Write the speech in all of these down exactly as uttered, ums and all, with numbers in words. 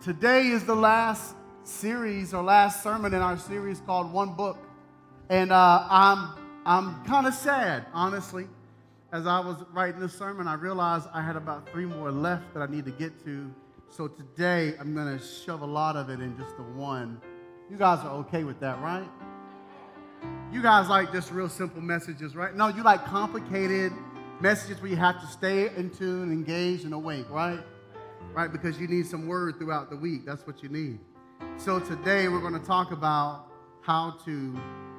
today is the last series or last sermon in our series called One Book. And uh, I'm, I'm kind of sad, honestly. As I was writing this sermon, I realized I had about three more left that I need to get to. So today, I'm going to shove a lot of it in just the one. You guys are okay with that, right? You guys like just real simple messages, right? No, you like complicated messages where you have to stay in tune, engaged, and awake, right? Right, because you need some word throughout the week. That's what you need. So today, we're going to talk about how to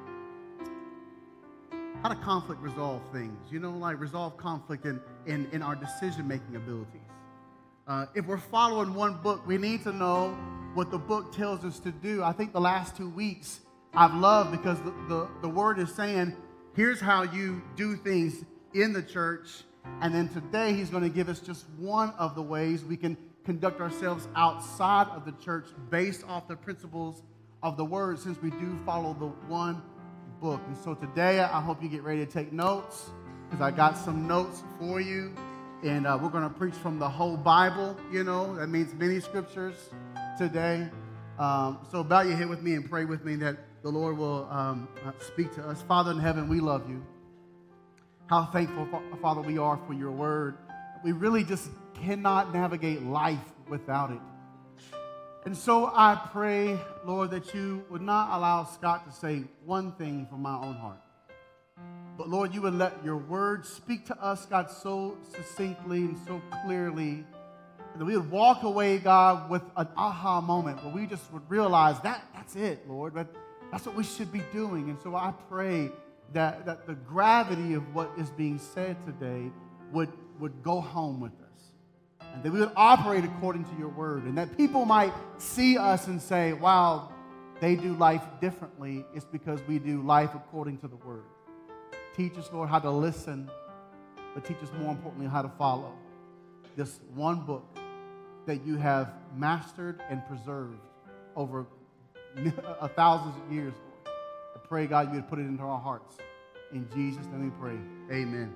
how to conflict resolve things. You know, like resolve conflict in, in, in our decision-making abilities. Uh, if we're following one book, we need to know what the book tells us to do. I think the last two weeks I've loved because the, the, the word is saying, here's how you do things in the church. And then today he's going to give us just one of the ways we can conduct ourselves outside of the church based off the principles of the word, since we do follow the one book. And so today I hope you get ready to take notes, because I got some notes for you. And uh, we're going to preach from the whole Bible, you know. That means many scriptures today. Um, so bow your head with me and pray with me that the Lord will um, uh, speak to us. Father in heaven, we love you. How thankful, Father, we are for your word. We really just cannot navigate life without it. And so I pray, Lord, that you would not allow Scott to say one thing from my own heart. But, Lord, you would let your word speak to us, God, so succinctly and so clearly, that we would walk away, God, with an aha moment where we just would realize that that's it, Lord. But that's what we should be doing. And so I pray that, that the gravity of what is being said today would, would go home with us. And that we would operate according to your word. And that people might see us and say, wow, they do life differently. It's because we do life according to the word. Teach us, Lord, how to listen, but teach us more importantly how to follow this one book that you have mastered and preserved over a thousands of years, Lord. I pray, God, you would put it into our hearts. In Jesus' name we pray. Amen.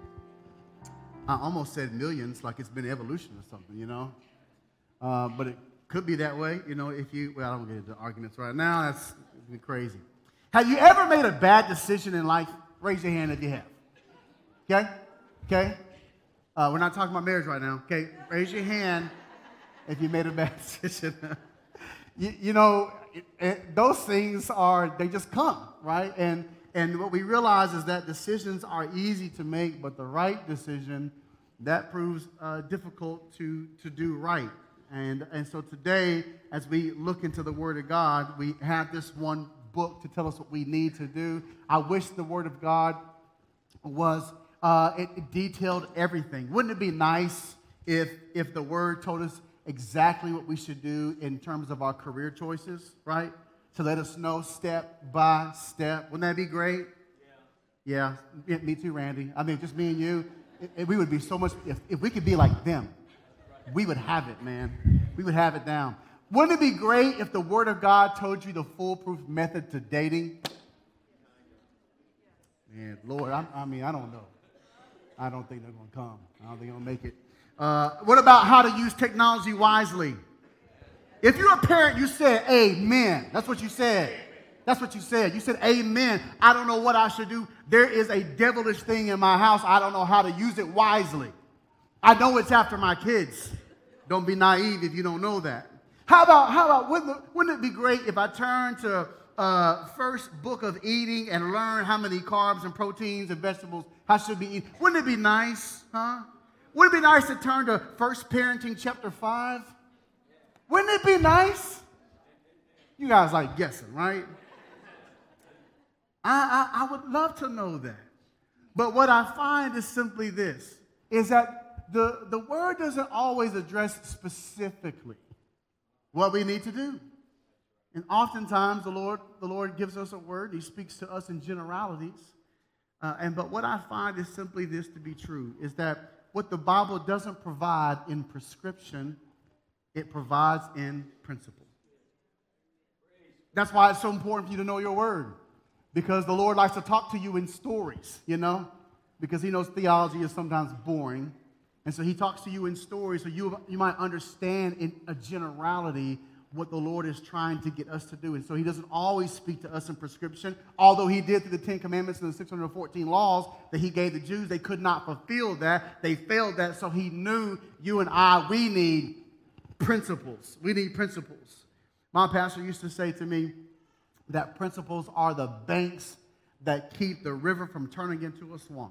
I almost said millions, like it's been evolution or something, you know. Uh, but it could be that way, you know, if you, well, I don't get into arguments right now. That's crazy. Have you ever made a bad decision in life? Raise your hand if you have. Okay? Okay? Uh, we're not talking about marriage right now. Okay? Raise your hand if you made a bad decision. you, you know, it, it, those things are, they just come, right? And and what we realize is that decisions are easy to make, but the right decision, that proves uh, difficult to, to do right. And, and so today, as we look into the Word of God, we have this one book to tell us what we need to do. I wish the Word of God was, uh, it, it detailed everything. Wouldn't it be nice if, if the Word told us exactly what we should do in terms of our career choices, right? To let us know step by step. Wouldn't that be great? Yeah. Yeah, me too, Randy. I mean, just me and you. It, it, we would be so much, if, if we could be like them, we would have it, man. We would have it down. Wouldn't it be great if the Word of God told you the foolproof method to dating? Man, Lord, I, I mean, I don't know. I don't think they're going to come. I don't think they're going to make it. Uh, what about how to use technology wisely? If you're a parent, you said amen. That's what you said. That's what you said. You said amen. I don't know what I should do. There is a devilish thing in my house. I don't know how to use it wisely. I know it's after my kids. Don't be naive if you don't know that. How about, how about, wouldn't, wouldn't it be great if I turned to uh, first book of eating and learn how many carbs and proteins and vegetables I should be eating? Wouldn't it be nice, huh? Wouldn't it be nice to turn to First Parenting chapter five? Wouldn't it be nice? You guys like guessing, right? I, I, I would love to know that. But what I find is simply this, is that the, the word doesn't always address specifically what we need to do. And oftentimes the Lord, the Lord gives us a word. He speaks to us in generalities. Uh, and but what I find is simply this to be true, is that what the Bible doesn't provide in prescription, it provides in principle. That's why it's so important for you to know your word. Because the Lord likes to talk to you in stories, you know, because he knows theology is sometimes boring. And so he talks to you in stories so you, you might understand in a generality what the Lord is trying to get us to do. And so he doesn't always speak to us in prescription, although he did through the Ten Commandments and the six hundred fourteen laws that he gave the Jews. They could not fulfill that. They failed that. So he knew you and I, we need principles. We need principles. My pastor used to say to me that principles are the banks that keep the river from turning into a swamp.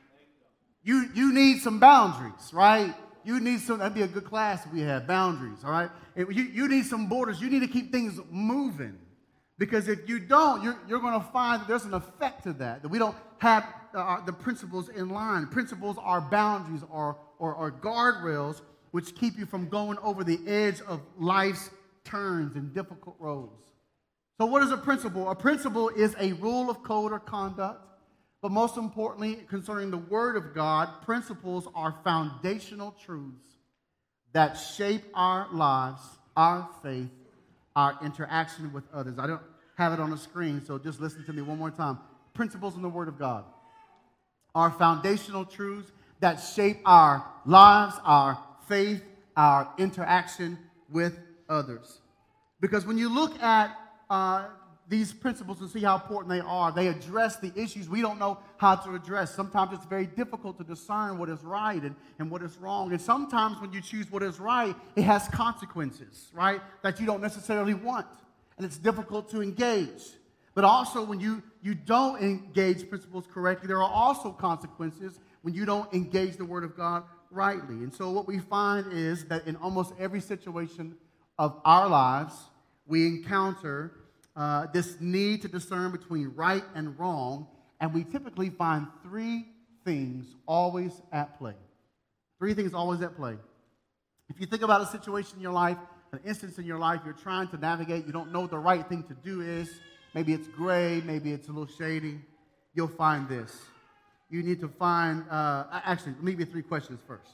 You, you need some boundaries, right? You need some, that'd be a good class if we had boundaries, all right? If you, you need some borders. You need to keep things moving. Because if you don't, you're, you're going to find that there's an effect to that, that we don't have uh, the principles in line. Principles are boundaries or, or, or guardrails which keep you from going over the edge of life's turns and difficult roads. So what is a principle? A principle is a rule of code or conduct. But most importantly, concerning the Word of God, principles are foundational truths that shape our lives, our faith, our interaction with others. I don't have it on the screen, so just listen to me one more time. Principles in the Word of God are foundational truths that shape our lives, our faith, our interaction with others. Because when you look at uh, these principles and see how important they are, they address the issues we don't know how to address. Sometimes it's very difficult to discern what is right and, and what is wrong. And sometimes when you choose what is right, it has consequences, right, that you don't necessarily want. And it's difficult to engage. But also when you, you don't engage principles correctly, there are also consequences when you don't engage the Word of God rightly. And so what we find is that in almost every situation of our lives, we encounter uh, this need to discern between right and wrong, and we typically find three things always at play. Three things always at play. If you think about a situation in your life, an instance in your life you're trying to navigate, you don't know what the right thing to do is, maybe it's gray, maybe it's a little shady, you'll find this. You need to find, uh, actually, let me give you three questions first.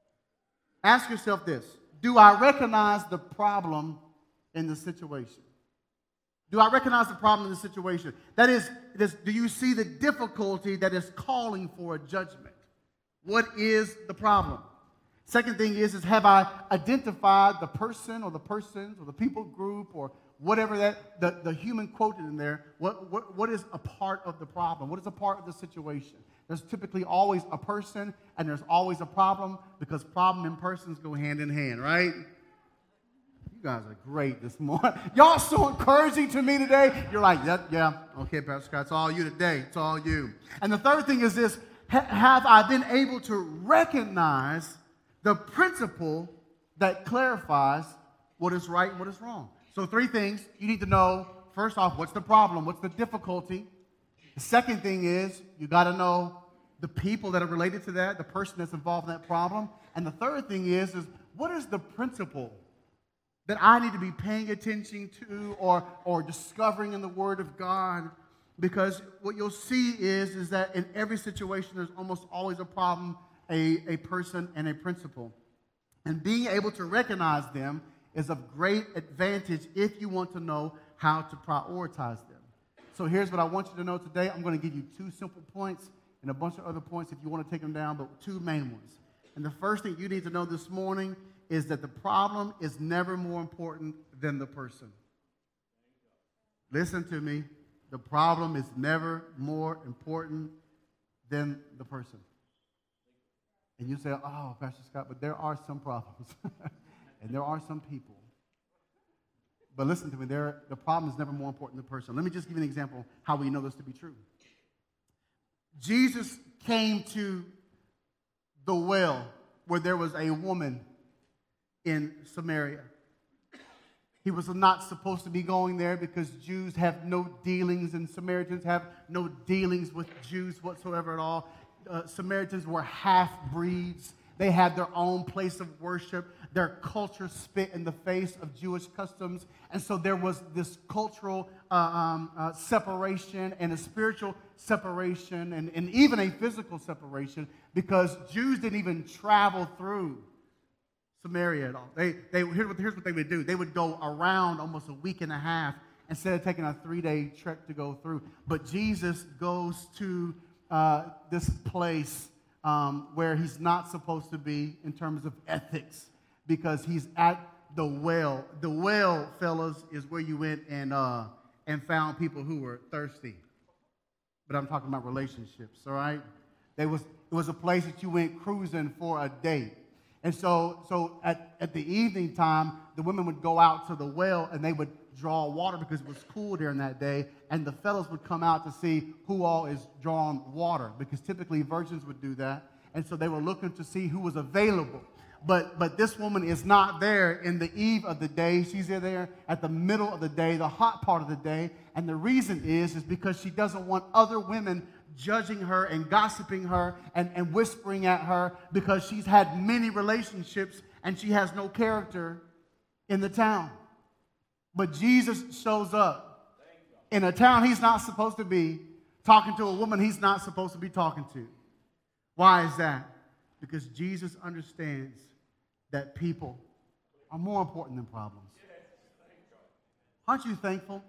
Ask yourself this: do I recognize the problem in the situation? Do I recognize the problem in the situation? That is, this, do you see the difficulty that is calling for a judgment? What is the problem? Second thing is, is have I identified the person or the persons or the people group or whatever that, the, the human quoted in there, what, what, what is a part of the problem? What is a part of the situation? There's typically always a person and there's always a problem because problem and persons go hand in hand, right? You guys are great this morning. Y'all so encouraging to me today. You're like, yeah, yeah, okay, Pastor Scott, it's all you today. It's all you. And the third thing is this: ha- have I been able to recognize the principle that clarifies what is right and what is wrong? So three things you need to know. First off, what's the problem? What's the difficulty? The second thing is you got to know the people that are related to that, the person that's involved in that problem. And the third thing is, is what is the principle that I need to be paying attention to or, or discovering in the Word of God? Because what you'll see is, is that in every situation, there's almost always a problem, a, a person, and a principle. And being able to recognize them is of great advantage if you want to know how to prioritize them. So here's what I want you to know today. I'm going to give you two simple points and a bunch of other points if you want to take them down, but two main ones. And the first thing you need to know this morning is that the problem is never more important than the person. Listen to me. The problem is never more important than the person. And you say, oh, Pastor Scott, but there are some problems. And there are some people. But listen to me, there, the problem is never more important than the person. Let me just give you an example how we know this to be true. Jesus came to the well where there was a woman in Samaria. He was not supposed to be going there because Jews have no dealings and Samaritans have no dealings with Jews whatsoever at all. Uh, Samaritans were half-breeds. They had their own place of worship. Their culture spit in the face of Jewish customs. And so there was this cultural uh, um, uh, separation and a spiritual separation and, and even a physical separation because Jews didn't even travel through Samaria at all. They, they, here's, what, here's what they would do. They would go around almost a week and a half instead of taking a three-day trek to go through. But Jesus goes to uh, this place um, where he's not supposed to be in terms of ethics because he's at the well. The well, fellas, is where you went and uh, and found people who were thirsty. But I'm talking about relationships, all right? There was, it was a place that you went cruising for a date. And so, so at, at the evening time, the women would go out to the well and they would draw water because it was cool during that day. And the fellas would come out to see who all is drawing water, because typically virgins would do that. And so they were looking to see who was available. But but this woman is not there in the eve of the day. She's there at the middle of the day, the hot part of the day. And the reason is, is because she doesn't want other women judging her and gossiping her and, and whispering at her, because she's had many relationships and she has no character in the town. But Jesus shows up in a town he's not supposed to be, talking to a woman he's not supposed to be talking to. Why is that? Because Jesus understands that people are more important than problems. Aren't you thankful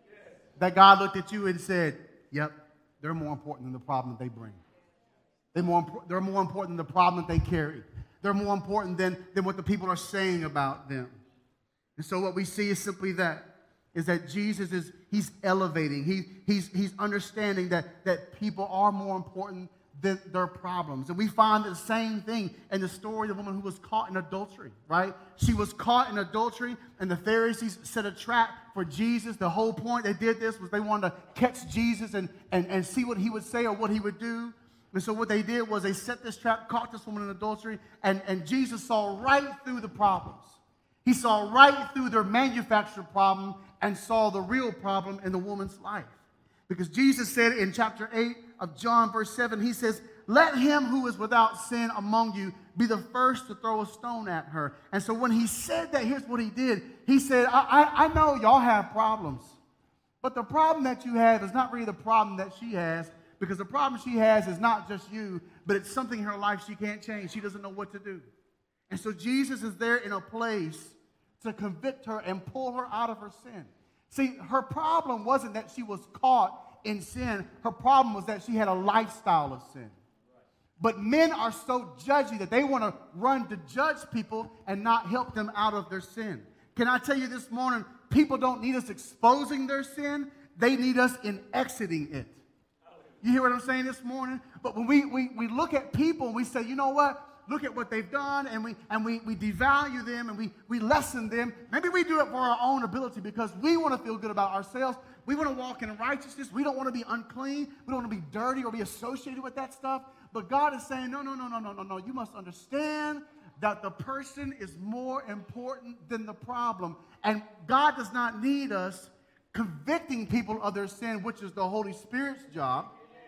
that God looked at you and said, yep, they're more important than the problem that they bring. They're more, they're more important than the problem that they carry. They're more important than, than what the people are saying about them. And so what we see is simply that, is that Jesus is, he's elevating. He, he's, he's understanding that, that people are more important than their problems. And we find the same thing in the story of the woman who was caught in adultery, right? She was caught in adultery, and the Pharisees set a trap for Jesus. The whole point they did this was they wanted to catch Jesus and, and, and see what he would say or what he would do. And so what they did was they set this trap, caught this woman in adultery, and, and Jesus saw right through the problems. He saw right through their manufactured problem and saw the real problem in the woman's life. Because Jesus said in chapter eight of John, verse seven, he says, let him who is without sin among you be the first to throw a stone at her. And so when he said that, here's what he did. He said, I, I, I know y'all have problems, but the problem that you have is not really the problem that she has, because the problem she has is not just you, but it's something in her life she can't change. She doesn't know what to do. And so Jesus is there in a place to convict her and pull her out of her sin. See, her problem wasn't that she was caught in sin. Her problem was that she had a lifestyle of sin. But men are so judgy that they want to run to judge people and not help them out of their sin. Can I tell you this morning, people don't need us exposing their sin. They need us in exiting it. You hear what I'm saying this morning? But when we, we, we look at people and we say, you know what? Look at what they've done, and we and we, we devalue them, and we, we lessen them. Maybe we do it for our own ability because we want to feel good about ourselves. We want to walk in righteousness. We don't want to be unclean. We don't want to be dirty or be associated with that stuff. But God is saying, no, no, no, no, no, no, no. You must understand that the person is more important than the problem. And God does not need us convicting people of their sin, which is the Holy Spirit's job.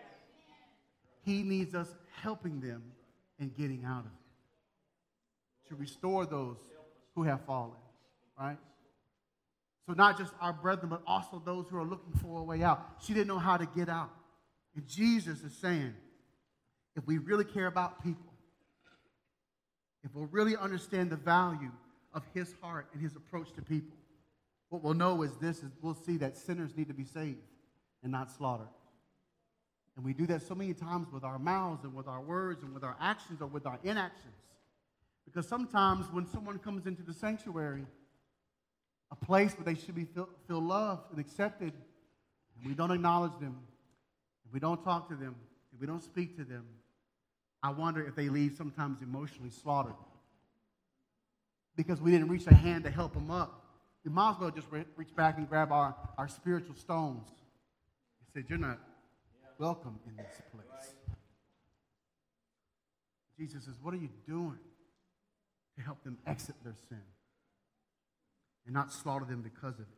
He needs us helping them and getting out of it, to restore those who have fallen, right? So not just our brethren, but also those who are looking for a way out. She didn't know how to get out. And Jesus is saying, if we really care about people, if we'll really understand the value of his heart and his approach to people, what we'll know is this, is we'll see that sinners need to be saved and not slaughtered. And we do that so many times with our mouths and with our words and with our actions or with our inactions. Because sometimes when someone comes into the sanctuary, a place where they should be feel, feel loved and accepted, and we don't acknowledge them, and we don't talk to them, and we don't speak to them, I wonder if they leave sometimes emotionally slaughtered. Because we didn't reach a hand to help them up. We might as well just re- reach back and grab our, our spiritual stones and say, you're not welcome in this place. Jesus says, what are you doing to help them exit their sin and not slaughter them because of it?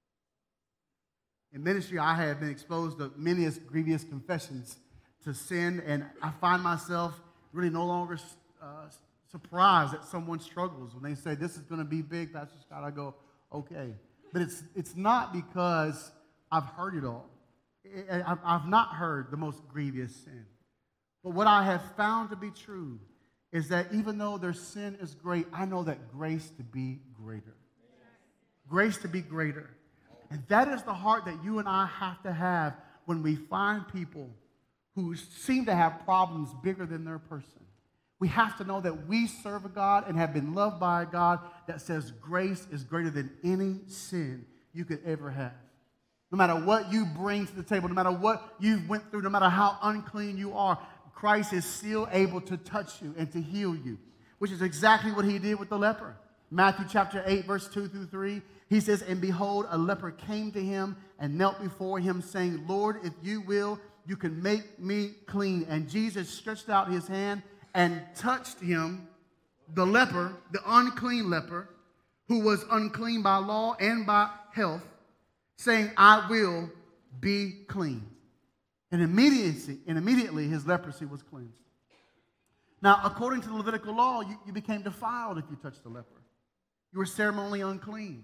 In ministry, I have been exposed to many grievous confessions to sin, and I find myself really no longer uh, surprised that someone struggles when they say, this is going to be big, Pastor Scott. I go, okay. But it's it's not because I've heard it all. I've not heard the most grievous sin. But what I have found to be true is that even though their sin is great, I know that grace to be greater. Grace to be greater. And that is the heart that you and I have to have when we find people who seem to have problems bigger than their person. We have to know that we serve a God and have been loved by a God that says grace is greater than any sin you could ever have. No matter what you bring to the table, no matter what you've went through, no matter how unclean you are, Christ is still able to touch you and to heal you, which is exactly what he did with the leper. Matthew chapter eight, verse two through three, he says, and behold, a leper came to him and knelt before him, saying, Lord, if you will, you can make me clean. And Jesus stretched out his hand and touched him, the leper, the unclean leper, who was unclean by law and by health, saying, I will be clean. And immediately, and immediately his leprosy was cleansed. Now, according to the Levitical law, you, you became defiled if you touched the leper. You were ceremonially unclean.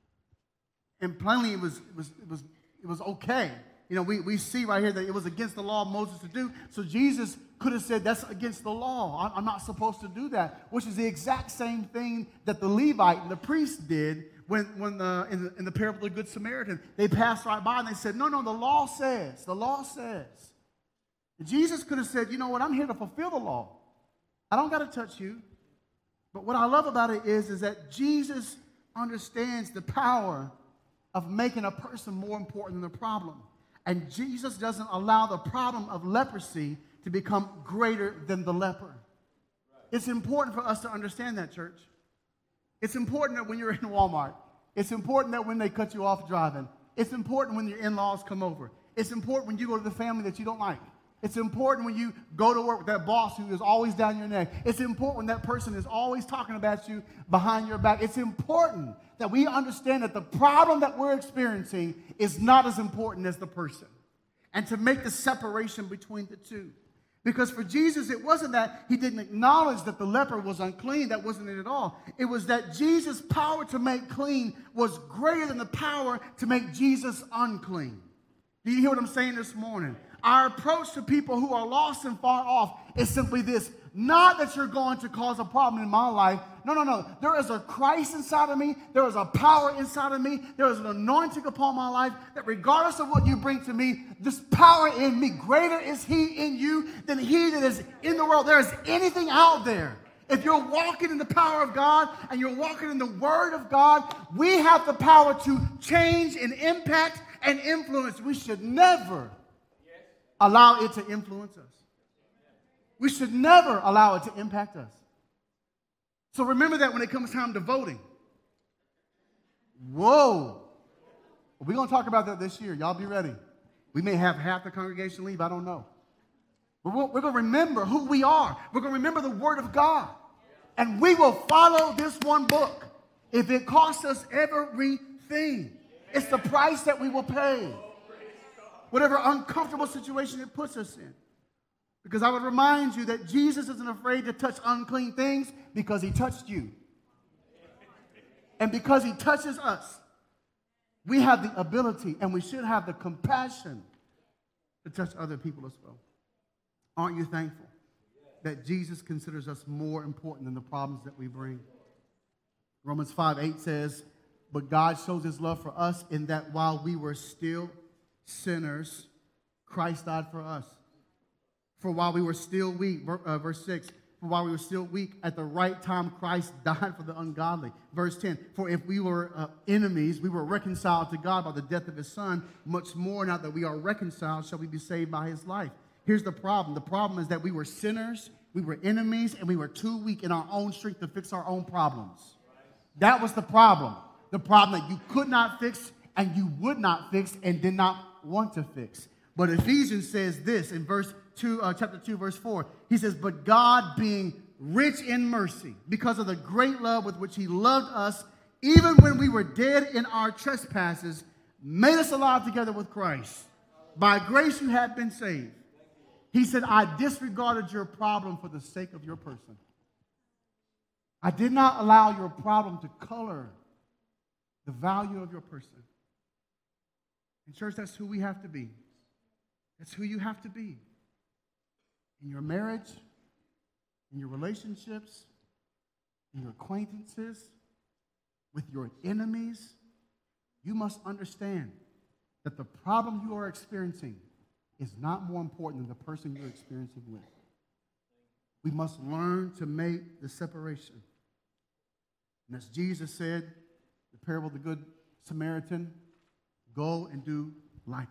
And plainly it was, it was, it was, it was okay. You know, we, we see right here that it was against the law of Moses to do. So Jesus could have said, that's against the law. I'm not supposed to do that, which is the exact same thing that the Levite and the priest did when, when the, in, the, in the parable of the Good Samaritan. They passed right by and they said, no, no, the law says, the law says. And Jesus could have said, you know what, I'm here to fulfill the law. I don't got to touch you. But what I love about it is, is that Jesus understands the power of making a person more important than the problem. And Jesus doesn't allow the problem of leprosy to become greater than the leper. It's important for us to understand that, church. It's important that when you're in Walmart, it's important that when they cut you off driving, it's important when your in-laws come over, it's important when you go to the family that you don't like. It's important when you go to work with that boss who is always down your neck. It's important when that person is always talking about you behind your back. It's important that we understand that the problem that we're experiencing is not as important as the person. And to make the separation between the two. Because for Jesus, it wasn't that he didn't acknowledge that the leper was unclean. That wasn't it at all. It was that Jesus' power to make clean was greater than the power to make Jesus unclean. Do you hear what I'm saying this morning? Our approach to people who are lost and far off is simply this. Not that you're going to cause a problem in my life. No, no, no. There is a Christ inside of me. There is a power inside of me. There is an anointing upon my life that regardless of what you bring to me, this power in me, greater is he in you than he that is in the world. There is anything out there. If you're walking in the power of God and you're walking in the word of God, we have the power to change and impact and influence. We should never allow it to influence us. We should never allow it to impact us. So remember that when it comes time to voting. Whoa. We're going to talk about that this year. Y'all be ready. We may have half the congregation leave. I don't know. But we're going to remember who we are. We're going to remember the Word of God. And we will follow this one book. If it costs us everything, it's the price that we will pay. Whatever uncomfortable situation it puts us in. Because I would remind you that Jesus isn't afraid to touch unclean things because he touched you. And because he touches us, we have the ability and we should have the compassion to touch other people as well. Aren't you thankful that Jesus considers us more important than the problems that we bring? Romans five eight says, but God shows his love for us in that while we were still sinners, Christ died for us. For while we were still weak, uh, verse six, for while we were still weak, at the right time Christ died for the ungodly. Verse ten, for if we were uh, enemies, we were reconciled to God by the death of his son, much more now that we are reconciled shall we be saved by his life. Here's the problem. The problem is that we were sinners, we were enemies, and we were too weak in our own strength to fix our own problems. That was the problem. The problem that you could not fix and you would not fix and did not want to fix. But Ephesians says this in verse two, uh, chapter two, verse four. He says, but God being rich in mercy, because of the great love with which he loved us, even when we were dead in our trespasses, made us alive together with Christ. By grace you have been saved. He said, I disregarded your problem for the sake of your person. I did not allow your problem to color the value of your person. And church, that's who we have to be. That's who you have to be. In your marriage, in your relationships, in your acquaintances, with your enemies, you must understand that the problem you are experiencing is not more important than the person you're experiencing with. we must learn to make the separation. And as Jesus said, the parable of the Good Samaritan, go and do likewise.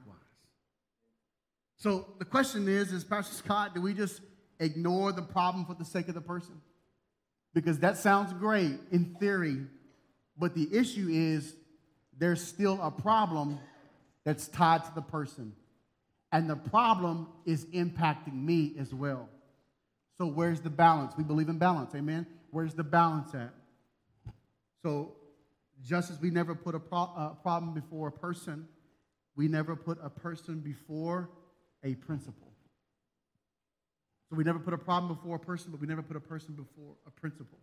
So the question is, is Pastor Scott, do we just ignore the problem for the sake of the person? Because that sounds great in theory, but the issue is there's still a problem that's tied to the person. And the problem is impacting me as well. So where's the balance? We believe in balance, amen? Where's the balance at? So just as we never put a, pro- a problem before a person, we never put a person before a principle. So we never put a problem before a person, but we never put a person before a principle.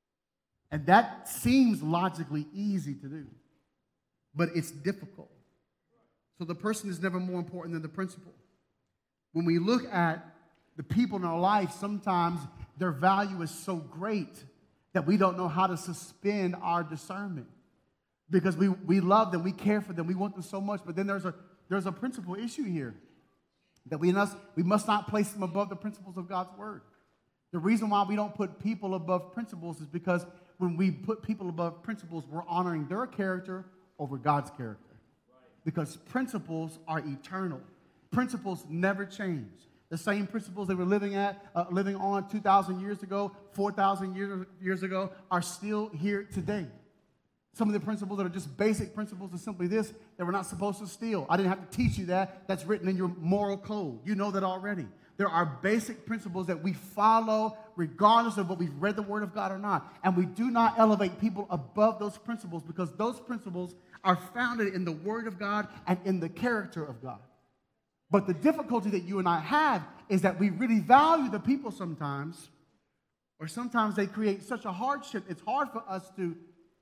And that seems logically easy to do, but it's difficult. So the person is never more important than the principle. When we look at the people in our life, sometimes their value is so great that we don't know how to suspend our discernment. Because we, we love them, we care for them, we want them so much, but then there's a there's a principle issue here. That we must, we must not place them above the principles of God's word. The reason why we don't put people above principles is because when we put people above principles, we're honoring their character over God's character. Because principles are eternal. Principles never change. The same principles they were living at, uh, living on two thousand years ago, four thousand years, years ago, are still here today. Some of the principles that are just basic principles are simply this, that we're not supposed to steal. I didn't have to teach you that. That's written in your moral code. You know that already. There are basic principles that we follow regardless of what we've read the Word of God or not. And we do not elevate people above those principles because those principles are founded in the Word of God and in the character of God. But the difficulty that you and I have is that we really value the people sometimes, or sometimes they create such a hardship, it's hard for us to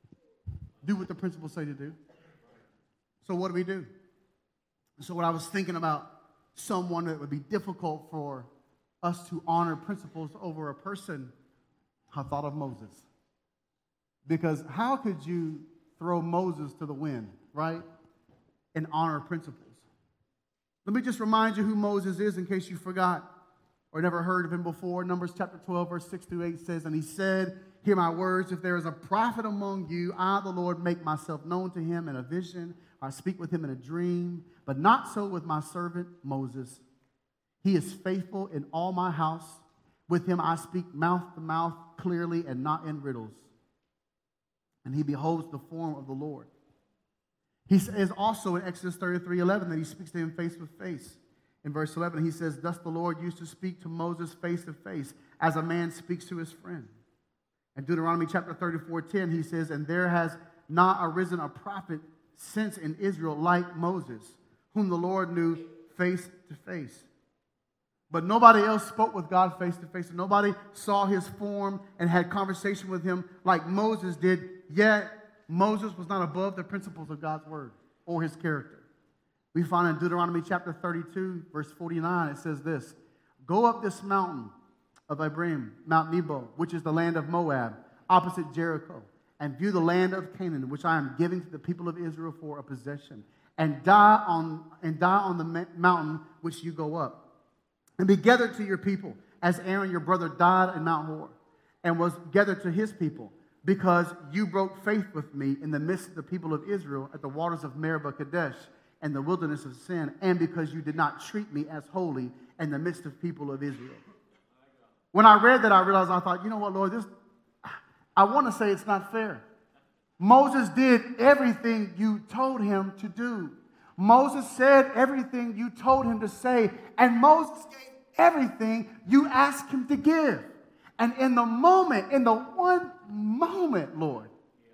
do what the principles say to do. So what do we do? So what I was thinking about someone that would be difficult for us to honor principles over a person, I thought of Moses. Because how could you throw Moses to the wind, right, and honor principles? Let me just remind you who Moses is in case you forgot or never heard of him before. Numbers chapter twelve, verse six through eight says, and he said, hear my words, if there is a prophet among you, I, the Lord, make myself known to him in a vision, or I speak with him in a dream, but not so with my servant Moses. He is faithful in all my house. With him I speak mouth to mouth clearly and not in riddles. And he beholds the form of the Lord. He says also in Exodus thirty-three eleven that he speaks to him face to face. In verse eleven, he says, thus the Lord used to speak to Moses face to face, as a man speaks to his friend. In Deuteronomy chapter thirty-four ten, he says, and there has not arisen a prophet since in Israel like Moses, whom the Lord knew face to face. But nobody else spoke with God face to face, and nobody saw his form and had conversation with him like Moses did, yet Moses was not above the principles of God's word or his character. We find in Deuteronomy chapter thirty-two, verse forty-nine, it says this, go up this mountain of Abraham, Mount Nebo, which is the land of Moab, opposite Jericho, and view the land of Canaan, which I am giving to the people of Israel for a possession, and die on and die on the mountain which you go up, and be gathered to your people, as Aaron your brother died in Mount Hor, and was gathered to his people, because you broke faith with me in the midst of the people of Israel at the waters of Meribah Kadesh and the wilderness of Sin, and because you did not treat me as holy in the midst of people of Israel. When I read that, I realized, I thought, you know what, Lord, this, I want to say it's not fair. Moses did everything you told him to do. Moses said everything you told him to say, and Moses gave everything you asked him to give. And in the moment, in the one moment, Lord,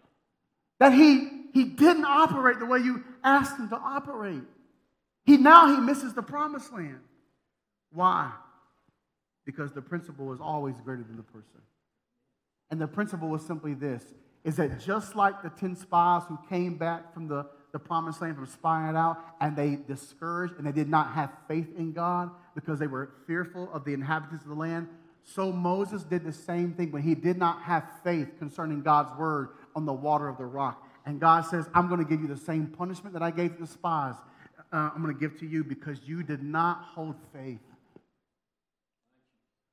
that he, he didn't operate the way you asked him to operate, he now he misses the promised land. Why? Because the principle is always greater than the person. And the principle was simply this, is that just like the ten spies who came back from the, the promised land from spying it out, and they discouraged and they did not have faith in God because they were fearful of the inhabitants of the land, so Moses did the same thing when he did not have faith concerning God's word on the water of the rock. And God says, I'm going to give you the same punishment that I gave to the spies. Uh, I'm going to give to you because you did not hold faith.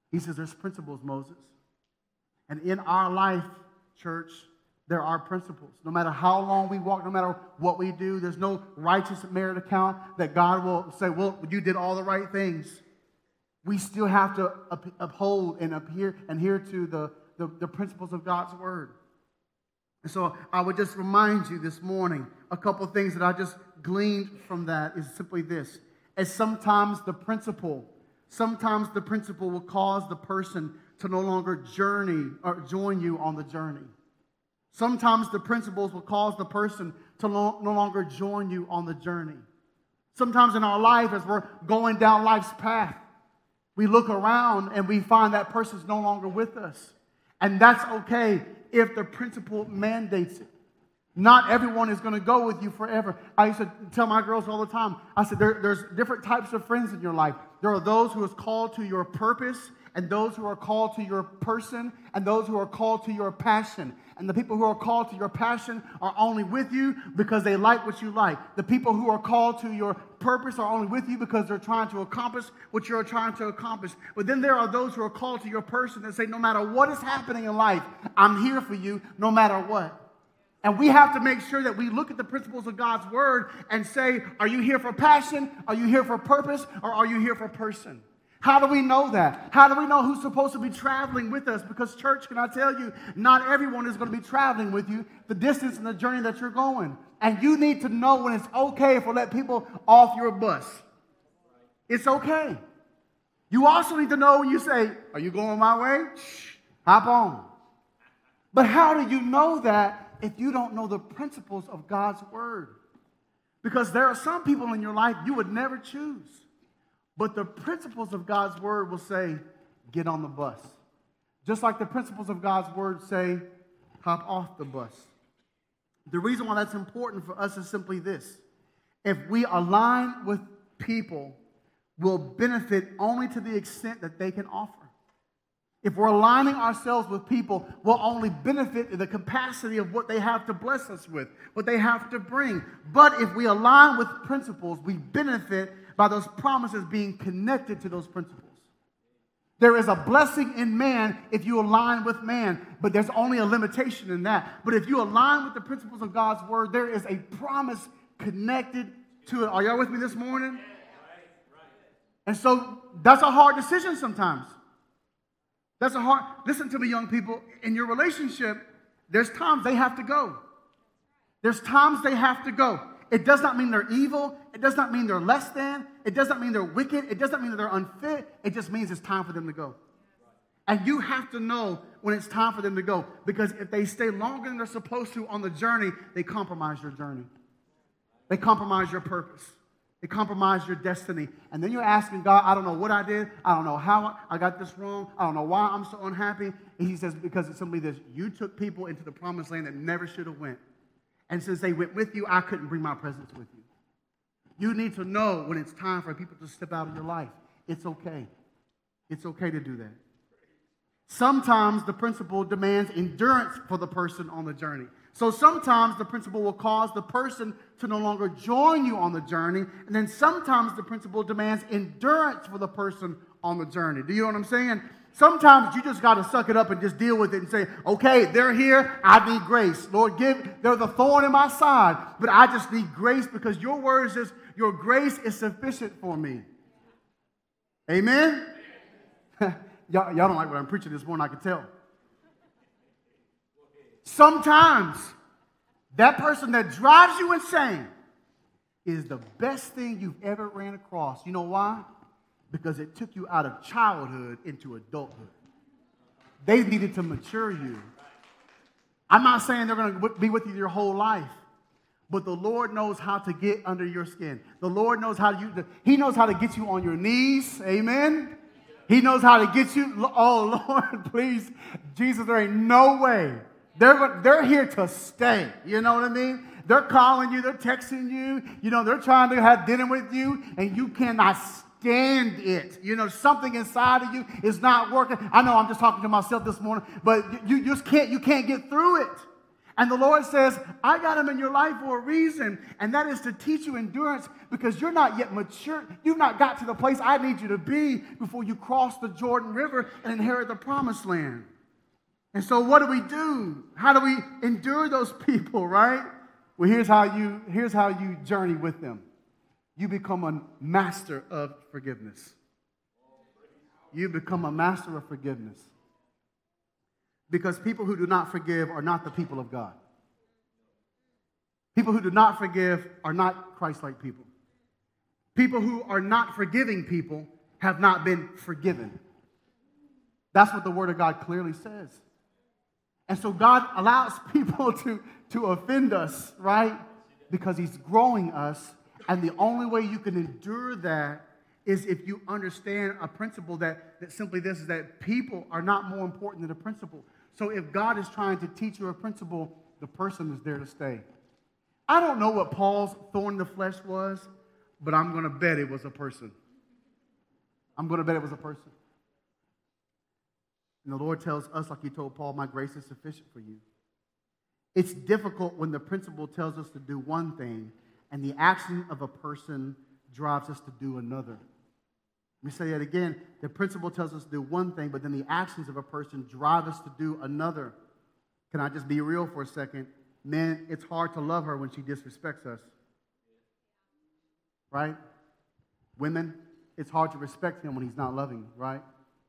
He says there's principles, Moses. And in our life, church, there are principles. No matter how long we walk, no matter what we do, there's no righteous merit account that God will say, well, you did all the right things. We still have to up- uphold and adhere, adhere to the, the, the principles of God's word. And so I would just remind you this morning, a couple of things that I just gleaned from that is simply this. As sometimes the principle, sometimes the principle will cause the person to no longer journey or join you on the journey. Sometimes the principles will cause the person to no, no longer join you on the journey. Sometimes in our life, as we're going down life's path, we look around and we find that person's no longer with us. And that's okay if the principle mandates it. Not everyone is going to go with you forever. I used to tell my girls all the time, I said, there, there's different types of friends in your life. There are those who are called to your purpose, and those who are called to your person, and those who are called to your passion. And the people who are called to your passion are only with you because they like what you like. The people who are called to your purpose are only with you because they're trying to accomplish what you're trying to accomplish. But then there are those who are called to your person and say, no matter what is happening in life, I'm here for you no matter what. And we have to make sure that we look at the principles of God's word and say, are you here for passion? Are you here for purpose? Or are you here for person? How do we know that? How do we know who's supposed to be traveling with us? Because church, can I tell you, not everyone is going to be traveling with you the distance and the journey that you're going. And you need to know when it's okay for let people off your bus. It's okay. You also need to know when you say, are you going my way? Shh, hop on. But how do you know that if you don't know the principles of God's word? Because there are some people in your life you would never choose. But the principles of God's word will say, get on the bus. Just like the principles of God's word say, hop off the bus. The reason why that's important for us is simply this. If we align with people, we'll benefit only to the extent that they can offer. If we're aligning ourselves with people, we'll only benefit in the capacity of what they have to bless us with, what they have to bring. But if we align with principles, we benefit by those promises being connected to those principles. There is a blessing in man if you align with man, but there's only a limitation in that. But if you align with the principles of God's word, there is a promise connected to it. Are y'all with me this morning? And so that's a hard decision sometimes. That's a hard, listen to me, young people. In your relationship, there's times they have to go. There's times they have to go. It does not mean they're evil. It does not mean they're less than. It does not mean they're wicked. It does not mean that they're unfit. It just means it's time for them to go. And you have to know when it's time for them to go. Because if they stay longer than they're supposed to on the journey, they compromise your journey. They compromise your purpose. They compromise your destiny. And then you're asking God, I don't know what I did. I don't know how I got this wrong. I don't know why I'm so unhappy. And he says, because it's simply this. You took people into the promised land that never should have went. And since they went with you, I couldn't bring my presence with you. You need to know when it's time for people to step out of your life. It's okay. It's okay to do that. Sometimes the principle demands endurance for the person on the journey. So sometimes the principle will cause the person to no longer join you on the journey. And then sometimes the principle demands endurance for the person on the journey. Do you know what I'm saying? Sometimes you just got to suck it up and just deal with it and say, okay, they're here. I need grace. Lord, give, they're the thorn in my side, but I just need grace because your word says your grace is sufficient for me. Amen? y'all, y'all don't like what I'm preaching this morning, I can tell. Sometimes that person that drives you insane is the best thing you've ever ran across. You know why? Because it took you out of childhood into adulthood. They needed to mature you. I'm not saying they're going to be with you your whole life, but the Lord knows how to get under your skin. The Lord knows how to use it. He knows how to get you on your knees. Amen. He knows how to get you. Oh, Lord, please. Jesus, there ain't no way. They're, they're here to stay. You know what I mean? They're calling you. They're texting you. You know, they're trying to have dinner with you, and you cannot stand it. You know, something inside of you is not working. I know I'm just talking to myself this morning, but you, you just can't, you can't get through it. And the Lord says, I got them in your life for a reason, and that is to teach you endurance because you're not yet mature. You've not got to the place I need you to be before you cross the Jordan River and inherit the promised land. And so what do we do? How do we endure those people, right? Well, here's how you, here's how you journey with them. You become a master of forgiveness. You become a master of forgiveness. Because people who do not forgive are not the people of God. People who do not forgive are not Christ-like people. People who are not forgiving people have not been forgiven. That's what the Word of God clearly says. And so God allows people to, to offend us, right? Because He's growing us. And the only way you can endure that is if you understand a principle that, that simply this is that people are not more important than a principle. So if God is trying to teach you a principle, the person is there to stay. I don't know what Paul's thorn in the flesh was, but I'm going to bet it was a person. I'm going to bet it was a person. And the Lord tells us, like He told Paul, my grace is sufficient for you. It's difficult when the principle tells us to do one thing and the action of a person drives us to do another. Let me say that again. The principle tells us to do one thing, but then the actions of a person drive us to do another. Can I just be real for a second? Men, it's hard to love her when she disrespects us. Right? Women, it's hard to respect him when he's not loving, right?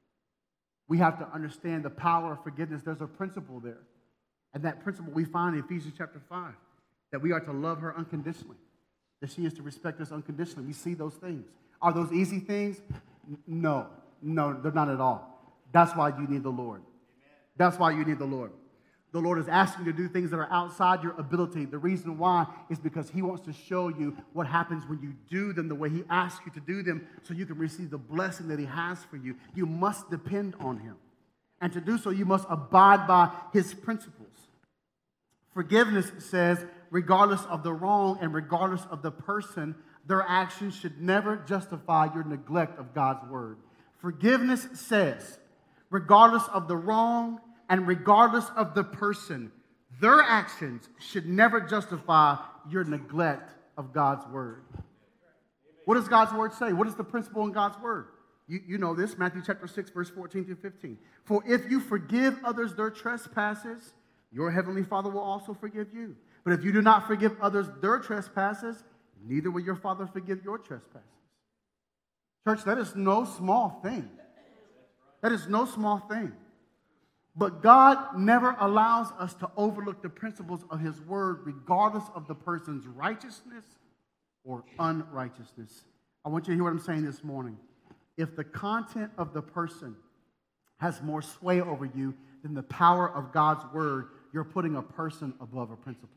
We have to understand the power of forgiveness. There's a principle there. And that principle we find in Ephesians chapter five, that we are to love her unconditionally, that she is to respect us unconditionally. We see those things. Are those easy things? No. No, they're not at all. That's why you need the Lord. That's why you need the Lord. The Lord is asking you to do things that are outside your ability. The reason why is because He wants to show you what happens when you do them the way He asks you to do them so you can receive the blessing that He has for you. You must depend on Him. And to do so, you must abide by His principles. Forgiveness says, regardless of the wrong and regardless of the person, their actions should never justify your neglect of God's word. Forgiveness says, regardless of the wrong and regardless of the person, their actions should never justify your neglect of God's word. What does God's word say? What is the principle in God's word? You, you know this, Matthew chapter six, verse fourteen through fifteen. For if you forgive others their trespasses, your heavenly Father will also forgive you. But if you do not forgive others their trespasses, neither will your Father forgive your trespasses. Church, that is no small thing. That is no small thing. But God never allows us to overlook the principles of His word, regardless of the person's righteousness or unrighteousness. I want you to hear what I'm saying this morning. If the content of the person has more sway over you than the power of God's word, you're putting a person above a principle.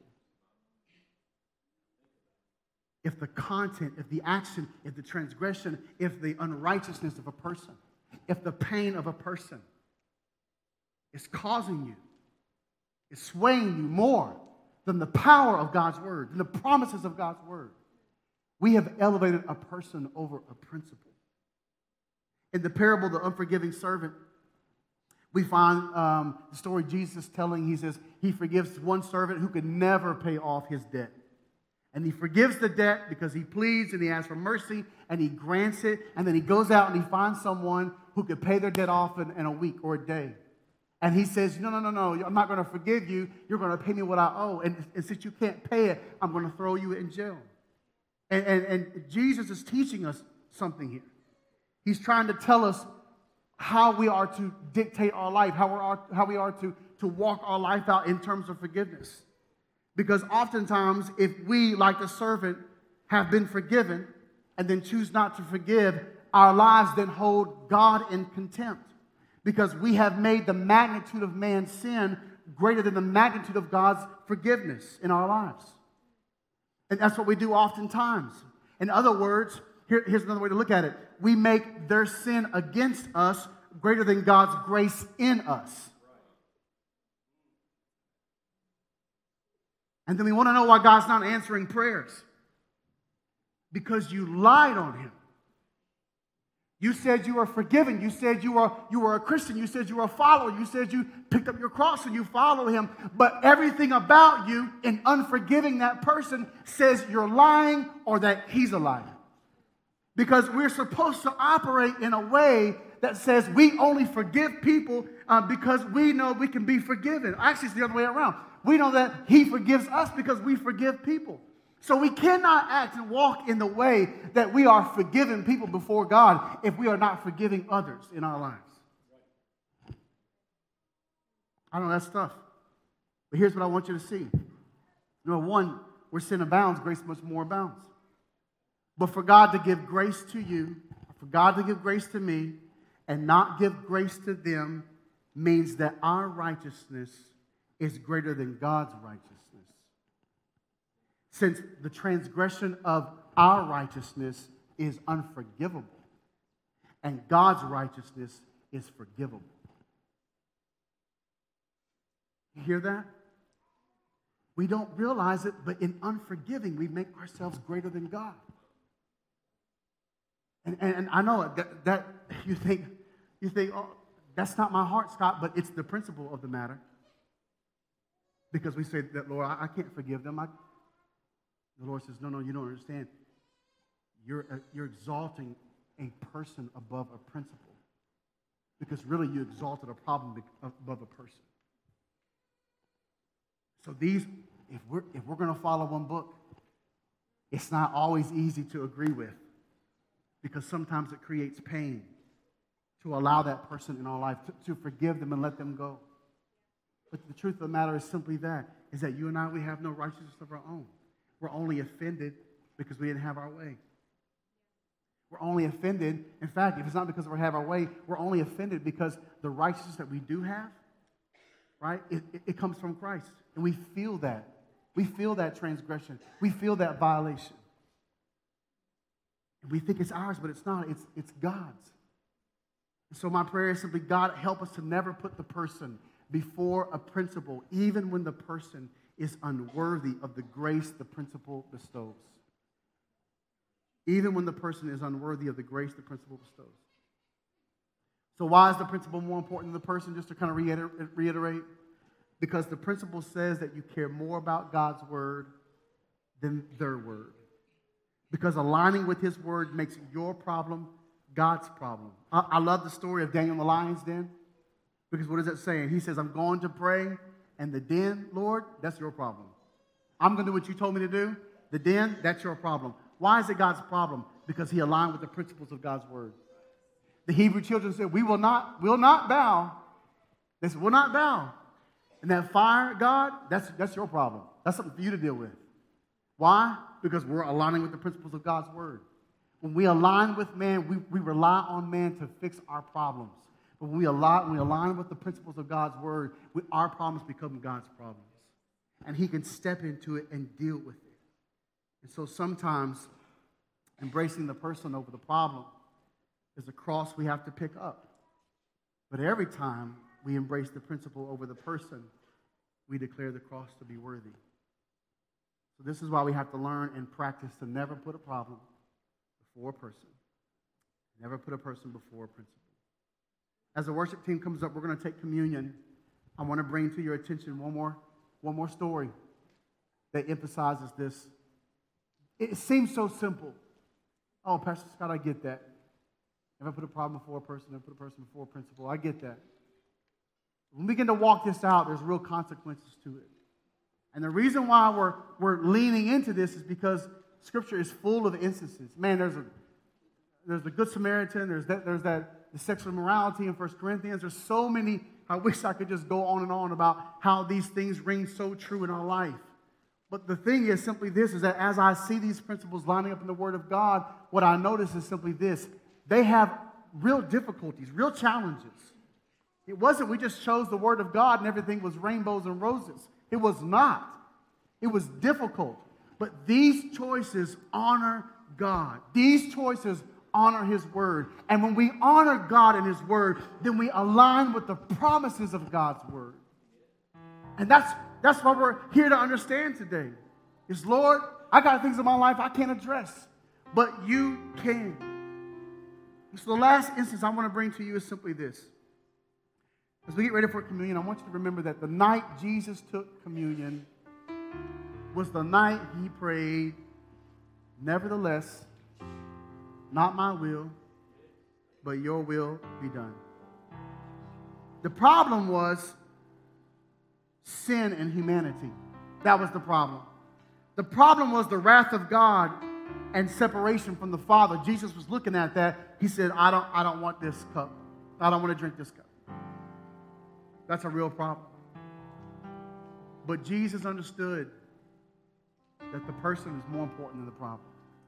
If the content, if the action, if the transgression, if the unrighteousness of a person, if the pain of a person is causing you, is swaying you more than the power of God's word, than the promises of God's word, we have elevated a person over a principle. In the parable of the unforgiving servant, we find um, the story Jesus is telling. He says he forgives one servant who could never pay off his debt. And he forgives the debt because he pleads and he asks for mercy and he grants it. And then he goes out and he finds someone who could pay their debt off in, in a week or a day. And he says, no, no, no, no, I'm not going to forgive you. You're going to pay me what I owe. And, and since you can't pay it, I'm going to throw you in jail. And, and, and Jesus is teaching us something here. He's trying to tell us how we are to dictate our life, how we are, how we are to, to walk our life out in terms of forgiveness. Because oftentimes, if we, like the servant, have been forgiven and then choose not to forgive, our lives then hold God in contempt. Because we have made the magnitude of man's sin greater than the magnitude of God's forgiveness in our lives. And that's what we do oftentimes. In other words, here, here's another way to look at it. We make their sin against us greater than God's grace in us. And then we want to know why God's not answering prayers. Because you lied on Him. You said you were forgiven. You said you were, you were a Christian. You said you were a follower. You said you picked up your cross and you follow him. But everything about you in unforgiving that person says you're lying or that he's a liar. Because we're supposed to operate in a way that says we only forgive people uh, because we know we can be forgiven. Actually, it's the other way around. We know that he forgives us because we forgive people. So we cannot act and walk in the way that we are forgiving people before God if we are not forgiving others in our lives. I know that's tough. But here's what I want you to see. Number one, where sin abounds, grace much more abounds. But for God to give grace to you, for God to give grace to me, and not give grace to them means that our righteousness is greater than God's righteousness. Since the transgression of our righteousness is unforgivable, and God's righteousness is forgivable. You hear that? We don't realize it, but in unforgiving, we make ourselves greater than God. And, and, and I know that, that you think, you think, oh, that's not my heart, Scott, but it's the principle of the matter. Because we say that, Lord, I, I can't forgive them. I, the Lord says, no, no, you don't understand. You're, uh, you're exalting a person above a principle. Because really you exalted a problem above a person. So these, if we're, if we're going to follow one book, it's not always easy to agree with. Because sometimes it creates pain to allow that person in our life to, to forgive them and let them go. But the truth of the matter is simply that, is that you and I, we have no righteousness of our own. We're only offended because we didn't have our way. We're only offended. In fact, if it's not because we have our way, we're only offended because the righteousness that we do have, right, it, it, it comes from Christ. And we feel that. We feel that transgression. We feel that violation. And we think it's ours, but it's not. It's, it's God's. And so my prayer is simply, God, help us to never put the person before a principle, even when the person is unworthy of the grace the principle bestows. Even when the person is unworthy of the grace the principle bestows. So why is the principle more important than the person? Just to kind of reiter- reiterate. Because the principle says that you care more about God's word than their word. Because aligning with his word makes your problem God's problem. I, I love the story of Daniel in the lion's den. Because what is it saying? He says, I'm going to pray, and the den, Lord, that's your problem. I'm going to do what you told me to do. The den, that's your problem. Why is it God's problem? Because he aligned with the principles of God's word. The Hebrew children said, we will not, will not bow. They said, we'll not bow. And that fire, God, that's, that's your problem. That's something for you to deal with. Why? Because we're aligning with the principles of God's word. When we align with man, we, we rely on man to fix our problems. But when we align, when we align with the principles of God's word, we, our problems become God's problems. And he can step into it and deal with it. And so sometimes embracing the person over the problem is a cross we have to pick up. But every time we embrace the principle over the person, we declare the cross to be worthy. So this is why we have to learn and practice to never put a problem before a person. Never put a person before a principle. As the worship team comes up, we're going to take communion. I want to bring to your attention one more, one more story that emphasizes this. It seems so simple. Oh, Pastor Scott, I get that. Never put a problem before a person, never put a person before a principle. I get that. When we begin to walk this out, there's real consequences to it. And the reason why we're, we're leaning into this is because Scripture is full of instances. Man, there's a there's the Good Samaritan, there's that, there's that the sexual immorality in First Corinthians. There's so many, I wish I could just go on and on about how these things ring so true in our life. But the thing is simply this, is that as I see these principles lining up in the Word of God, what I notice is simply this. They have real difficulties, real challenges. It wasn't we just chose the Word of God and everything was rainbows and roses. It was not. It was difficult. But these choices honor God. These choices honor His Word. And when we honor God and His Word, then we align with the promises of God's Word. And that's That's what we're here to understand today. Is, Lord, I got things in my life I can't address, but you can. So the last instance I want to bring to you is simply this. As we get ready for communion, I want you to remember that the night Jesus took communion was the night he prayed, nevertheless, not my will, but your will be done. The problem was sin and humanity. That was the problem. The problem was the wrath of God and separation from the Father. Jesus was looking at that. He said, I don't, I don't want this cup. I don't want to drink this cup. That's a real problem. But Jesus understood that the person is more important than the problem.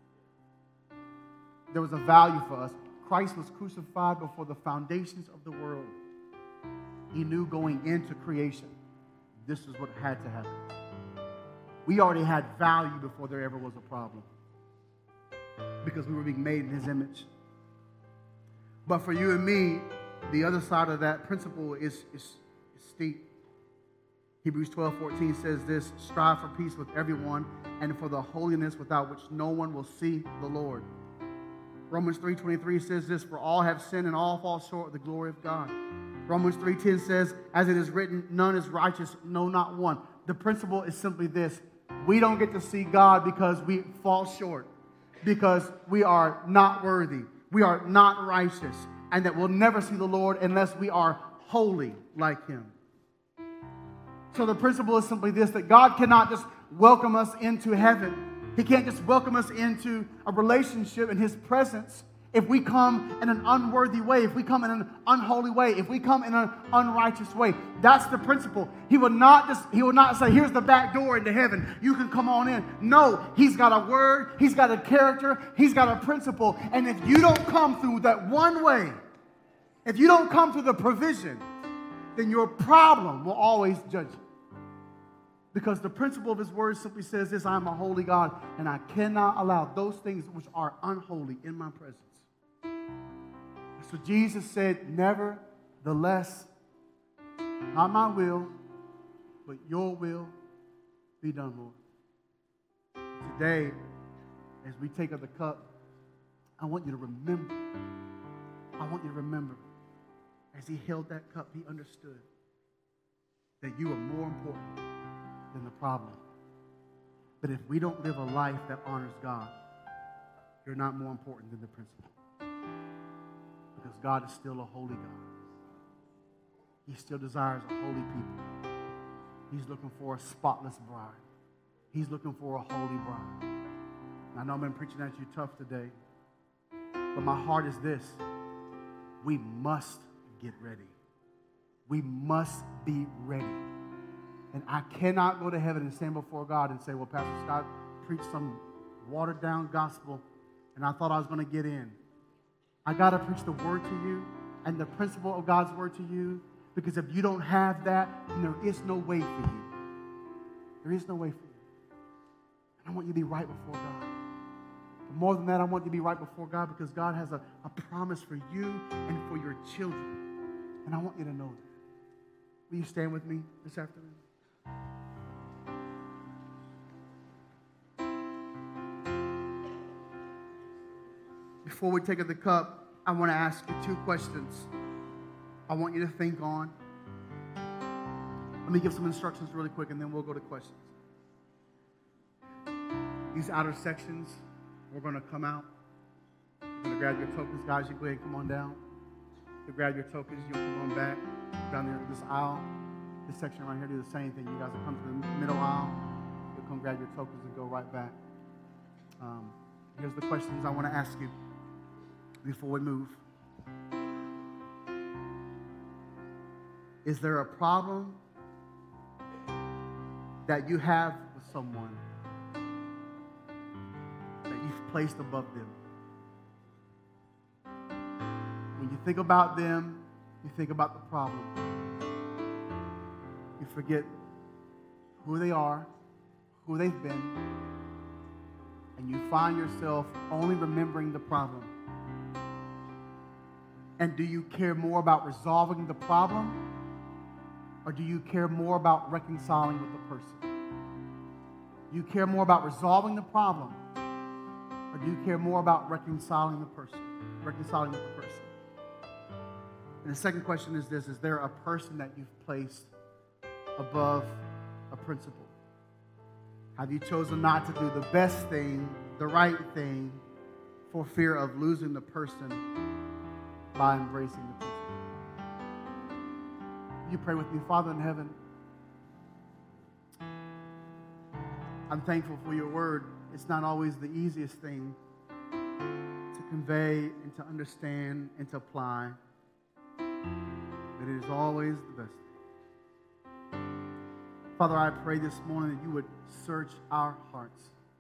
There was a value for us. Christ was crucified before the foundations of the world. He knew going into creation, this is what had to happen. We already had value before there ever was a problem, because we were being made in his image. But for you and me, the other side of that principle is, is, is steep. Hebrews twelve fourteen says this, strive for peace with everyone and for the holiness without which no one will see the Lord. Romans three twenty-three says this, for all have sinned and all fall short of the glory of God. Romans three ten says, as it is written, none is righteous, no, not one. The principle is simply this, we don't get to see God because we fall short, because we are not worthy, we are not righteous, and that we'll never see the Lord unless we are holy like him. So the principle is simply this, that God cannot just welcome us into heaven. He can't just welcome us into a relationship in his presence if we come in an unworthy way, if we come in an unholy way, if we come in an unrighteous way. That's the principle. He will not just, he will not say, here's the back door into heaven. You can come on in. No, he's got a word, he's got a character, he's got a principle. And if you don't come through that one way, if you don't come through the provision, then your problem will always judge you. Because the principle of his word simply says this, I am a holy God, and I cannot allow those things which are unholy in my presence. So Jesus said, nevertheless, not my will, but your will be done, Lord. Today, as we take up the cup, I want you to remember, I want you to remember, as he held that cup, he understood that you are more important than the problem. But if we don't live a life that honors God, you're not more important than the principle. Because God is still a holy God. He still desires a holy people. He's looking for a spotless bride. He's looking for a holy bride. And I know I've been preaching at you tough today, but my heart is this. We must get ready. We must be ready. And I cannot go to heaven and stand before God and say, well, Pastor Scott preached some watered-down gospel, and I thought I was going to get in. I got to preach the word to you and the principle of God's word to you, because if you don't have that, then there is no way for you. There is no way for you. And I want you to be right before God. But more than that, I want you to be right before God because God has a, a promise for you and for your children. And I want you to know that. Will you stand with me this afternoon? Before we take the cup, I want to ask you two questions I want you to think on. Let me give some instructions really quick, and then we'll go to questions. These outer sections, we're going to come out. You're going to grab your tokens. Guys, you go ahead and come on down. You grab your tokens. You'll come on back down there this aisle. This section right here, do the same thing. You guys will come to the middle aisle. You'll come grab your tokens and go right back. Um, here's the questions I want to ask you before we move. Is there a problem that you have with someone that you've placed above them? When you think about them, you think about the problem. You forget who they are, who they've been, and you find yourself only remembering the problem. And do you care more about resolving the problem, or do you care more about reconciling with the person? You care more about resolving the problem, Or do you care more about reconciling the person, reconciling with the person? And the second question is this: is there a person that you've placed above a principle? Have you chosen not to do the best thing, the right thing, for fear of losing the person by embracing the principle? You pray with me. Father in heaven, I'm thankful for your word. It's not always the easiest thing to convey and to understand and to apply, but it is always the best. Father, I pray this morning that you would search our hearts.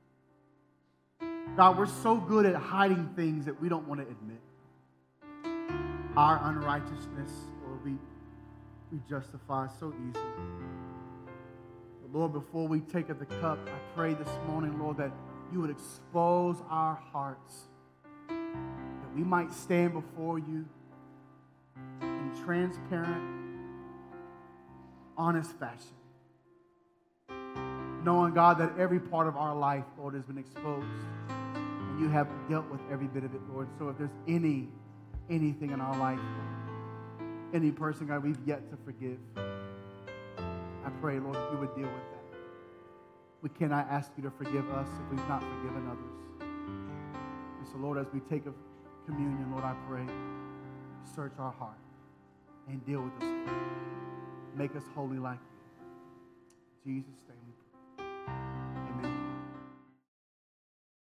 God, we're so good at hiding things that we don't want to admit. Our unrighteousness, or we, we justify so easily. But Lord, before we take of the cup, I pray this morning, Lord, that you would expose our hearts, that we might stand before you in transparent, honest fashion, knowing, God, that every part of our life, Lord, has been exposed, and you have dealt with every bit of it, Lord. So if there's any, anything in our life, Lord, any person, God, we've yet to forgive, I pray, Lord, that you would deal with that. We cannot ask you to forgive us if we've not forgiven others. And so, Lord, as we take of communion, Lord, I pray, search our heart and deal with us, Lord. Make us holy like you. In Jesus' name.